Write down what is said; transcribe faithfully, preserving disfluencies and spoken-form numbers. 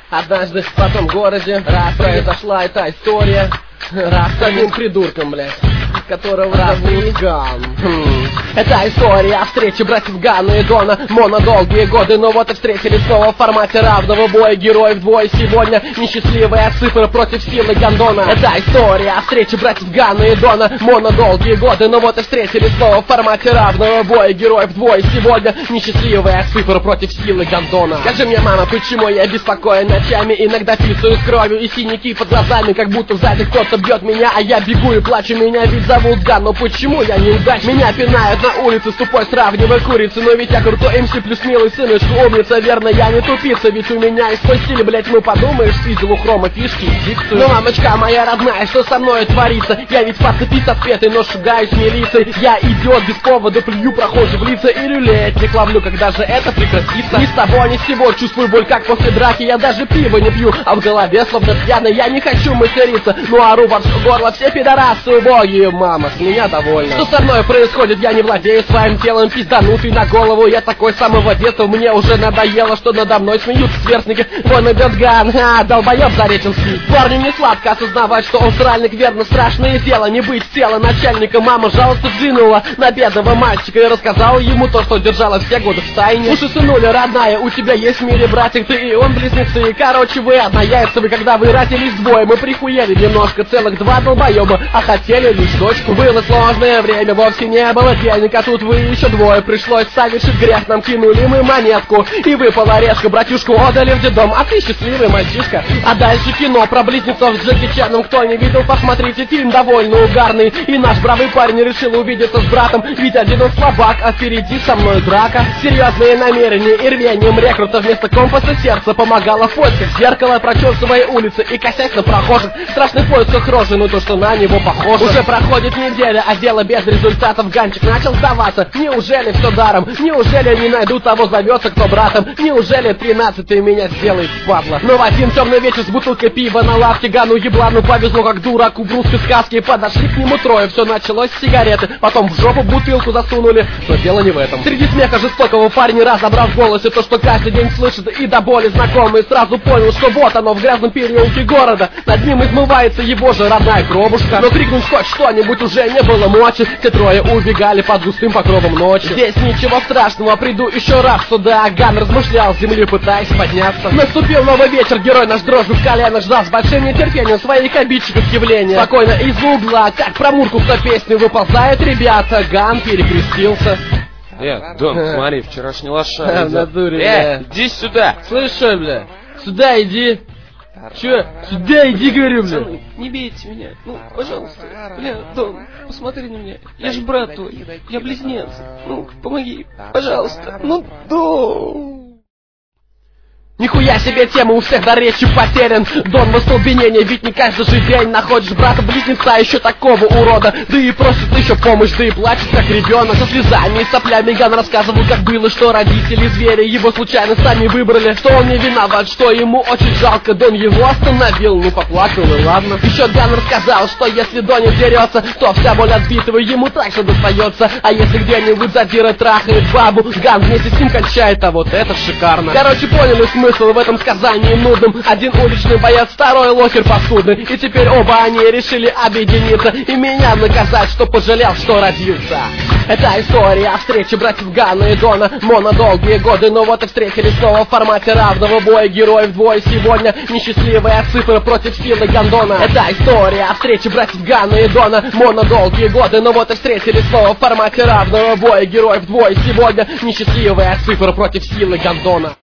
Однажды в том городе раз произошла эта история. Раз с одним придурком, блядь, которого зовут Ган. Хм. Это история о встрече братьев Ганна и Дона. Моно долгие годы, но вот и встретились снова в формате равного боя. Героев двое сегодня, несчастливая цифра против силы Гандона. Это история о встрече братьев Ганна и Дона. Моно долгие годы, но вот и встретились снова в формате равного боя. Героев двое сегодня, несчастливая цифра против силы Гандона. Скажи мне, мама, почему я беспокоен ночами? Иногда писаю с кровью и синяки под глазами, как будто сзади кто-то бьет меня, а я бегу и плачу. Меня ведь зовут Ган, но почему я неудачник? Меня пинают на улице с тупой сравнивая курицы. Но ведь я крутой эм си плюс милый сыночку, умница, верно, я не тупица. Ведь у меня есть свой стиль, блять, ну подумаешь, свидел у хрома фишки и дикцию. Но, мамочка моя родная, что со мной творится? Я ведь пацифист отпетый, но шугаюсь милицией. Я идиот без повода, плюю прохожу в лица и рюлетик ловлю, когда же это прекратится? Ни с того, ни с сего чувствую боль, как после драки. Я даже пиво не пью, а в голове словно пьяный. Я не хочу материться, ну ору во все горло, все пидорасы убогие. Мама, с меня довольна. Что со мной происходит? Я не владею своим телом, пизданутый на голову. Я такой с самого детства, мне уже надоело, что надо мной смеются сверстники. Вон идет Ган, а, долбоеб зареченский. Парню не сладко осознавать, что он сральник, верно, страшное дело не быть тела начальника. Мама жалостно взглянула на бедного мальчика и рассказала ему то, что держала все годы в тайне. Уши сынуля, родная, у тебя есть в мире братик, ты и он близнецы. И короче, вы однояйцевы, когда вы родились двое, мы прихуели немножко, целых два долбоеба, а хотели лишь дочку. Было сложное время, вовсе не было денег, а тут вы еще двое, пришлось совершить грех, нам кинули мы монетку, и выпала орешка, братюшку отдали в детдом, а ты счастливый мальчишка. А дальше кино про близнецов с Джеки Чаном, кто не видел, посмотрите, фильм довольно угарный. И наш бравый парень решил увидеться с братом, ведь один он слабак, а впереди со мной драка. Серьезные намерения и рвением рекрута вместо компаса сердца помогало в поисках зеркала, прочесывая улицы и косясь на прохожих. Страшный в поисках рожи, но то, что на него похоже. Уже проходит неделя, а дело без результатов. Ганчик начал сдаваться. Неужели все даром? Неужели не найду того, зовется кто братом? Неужели тринадцатый меня сделает падла? Но в один темный вечер с бутылкой пива на лавке Гану еблану повезло, как дураку в русской сказке. Подошли к нему трое, все началось с сигареты, потом в жопу бутылку засунули. Но дело не в этом. Среди смеха жестокого парень разобрал в голосе то, что каждый день слышит и до боли знакомый, сразу понял, что вот оно в грязном переулке города. Над ним измывается его же родная кровушка. Но крикнуть хоть что-нибудь уже не было мочи. Все трое убегали под густым покровом ночи. Здесь ничего страшного, приду еще раз сюда. Ган размышлял с земли, пытаясь подняться. Наступил новый вечер, герой наш дрожью в колено ждал с большим нетерпением своих обидчиков явления. Спокойно из угла, как про Мурку, кто песню выползает, ребята. Ган перекрестился. Э, Дон, смотри, вчерашний лошадь. В натуре, Э, иди сюда. Слышь, бля, сюда иди. Че? Сюда иди, говорю, бля. Не бейте меня, ну, пожалуйста. Бля, Дон, посмотри на меня. Я же брат твой, я близнец. Ну, помоги, пожалуйста. Ну, Дон. Нихуя себе тема, у всех до речи потерян. Дон в остолбенении, ведь не каждый же день находишь брата-близнеца, еще такого урода. Да и просит еще помощь, да и плачет как ребенок. Со слезами и соплями Ган рассказывал, как было, что родители звери его случайно сами выбрали, что он не виноват, что ему очень жалко. Дон его остановил, ну поплакал и ладно. Еще Ган рассказал, что если Доня дерется, то вся боль отбитого ему также достается. А если где-нибудь задира трахает бабу, Ган вместе с ним кончает, а вот это шикарно. Короче, поняли смысл в этом сказании нудным. Один уличный боец, второй лохер паскудный. И теперь оба они решили объединиться и меня наказать, что пожалел, что родился. Это история о встрече братьев Ганна и Дона. Моно долгие годы, но вот и встретились снова в формате равного боя. Героев двое сегодня, несчастливая цифра против силы Гандона. Это история о встрече братьев Ганна и Дона. Моно долгие годы, но вот и встретились снова в формате равного боя. Героев двое сегодня, несчастливая цифра против силы Гандона.